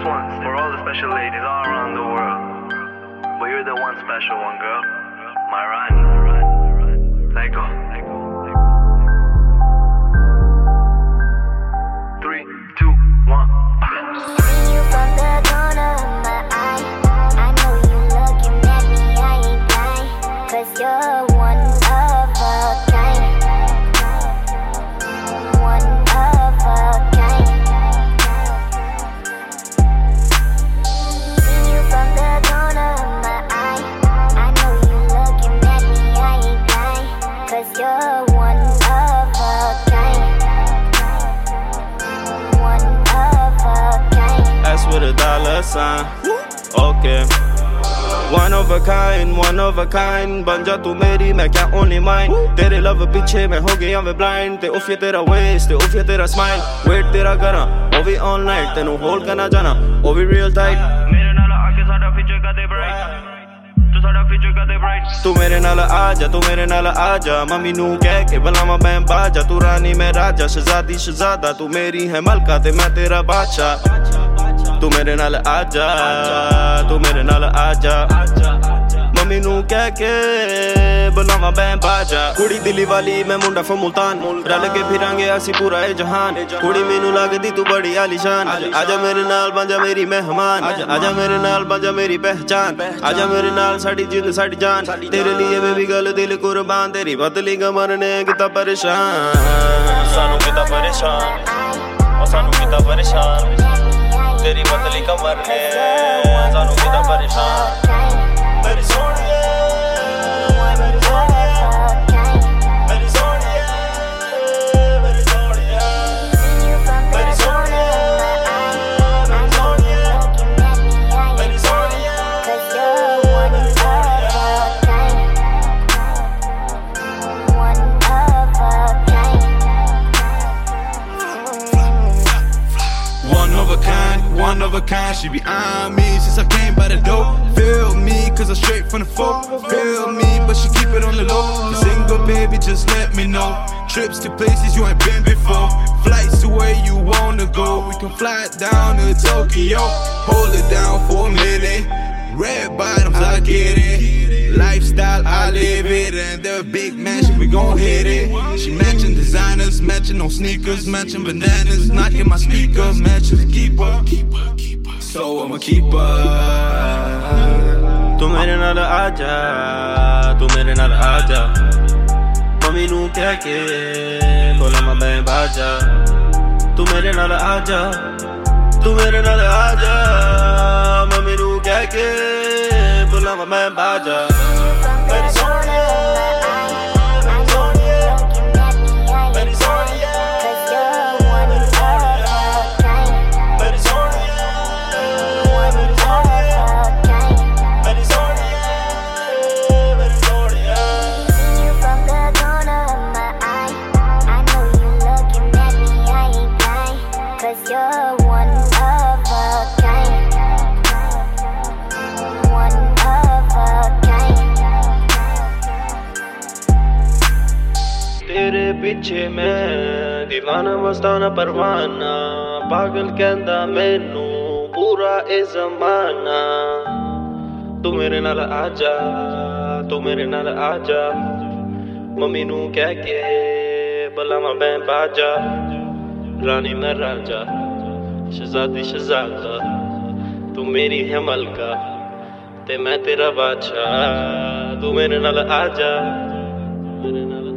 one's for all the special ladies all around the world. But you're the one special one, girl. My Rani. Let go. 3, 2, 1. See you from the corner of my eye. I know you looking at me, I ain't blind. 'Cause you're one of a kind. One of a kind. See you from the corner of my eye. I know you looking at me, I ain't blind. 'Cause you're one of a kind. One of a kind. S with a dollar sign. Okay. One of a kind. बन जा तू मेरी मैं क्या only mine. तेरे love पीछे मैं हो गया मैं blind. ते उफ ये तेरा waist, ते उफ ये तेरा smile. Wait तेरा करा, वो भी all night. तेनू hold करना जाना, वो भी real tight. मेरे नाल आके साडा future का दे bright. तू साडा future का दे bright. तू मेरे नाल आजा, तू मेरे नाल आजा. मम्मी नू कह के बुलावा मैं बाजा. तू रानी मैं राजा, शहजादी शहजादा. तू मेरी है मलका ते मैं तेरा बादशाह. तू मेरे नाल आजा, तू मेरे नाल आजा. मम्मी नू कह के बुलावा मैं बाजा. कुड़ी दिली वाली मैं मुंडा फ्रॉम मुल्तान. रल के फिरांगे असी पूरा ए जहान. कुड़ी मैनू लगदी तू बड़ी आलीशान. आजा मेरे नाल बन जा मेरी मेहमान. आजा मेरे नाल बन जा मेरी पहचान. आजा मेरे नाल साडी जिंद साडी जान. तेरे लिए बेबी गर्ल दिल कुर्बान. तेरी बदली कमर ने किता परेशान. सानू किता परेशान, ओ सानू किता परेशान. तेरी बदली कमर ने सानू किता परेशान. मेरी सोनिया, मेरी सोनिया, मेरी सोनिया, मेरी सोनिया, मेरी सोनिया, मेरी सोनिया, मेरी Sonia. 'Cause you're one of a kind. One of a kind. One of a kind, she be on me since I came by the door. Feel me, 'cause I'm straight from the folk. Feel me, but she keep it on the low. The single baby, just let me know. Trips to places you ain't been before. Flights to where you wanna go. We can fly down to Tokyo. Hold it down for a minute. Red bottoms, I get it. Lifestyle, I live it. And the big mansion, we gon' hit it. She matching designers, matching on sneakers, matching bananas, knocking my speakers, matching the keeper. So I'm a keeper. तू मेरे नाल आजा, तू मेरे नाल आजा. Mummy नू कह के बुलावा मैं बाजा. तू मेरे नाल आजा, तू मेरे नाल आजा. मम्मी नू कह के बुलावा मैं बाजा. मेरी सोनिया, मेरी सोनिया, मेरी सोनिया, मेरी सोनिया, मेरी सोनिया, मेरी सोनिया, मेरी Sonia. See you from the corner of my eye. I know you looking at me, I ain't blind. 'Cause you're one of a kind. One of a kind. तेरे पीछे मैं दीवाना मस्ताना परवाना. पागल कहंदा मैनू पूरा ए ज़माना. तू मेरे नाल आजा, तू मेरे नाल आजा. मम्मी नू कह के बुलावा मैं बाजा. रानी मैं राजा, शहजादी शहजादा. तू मेरी है मलका ते मैं तेरा बादशाह. तू मेरे नाल आजा, मेरे नाल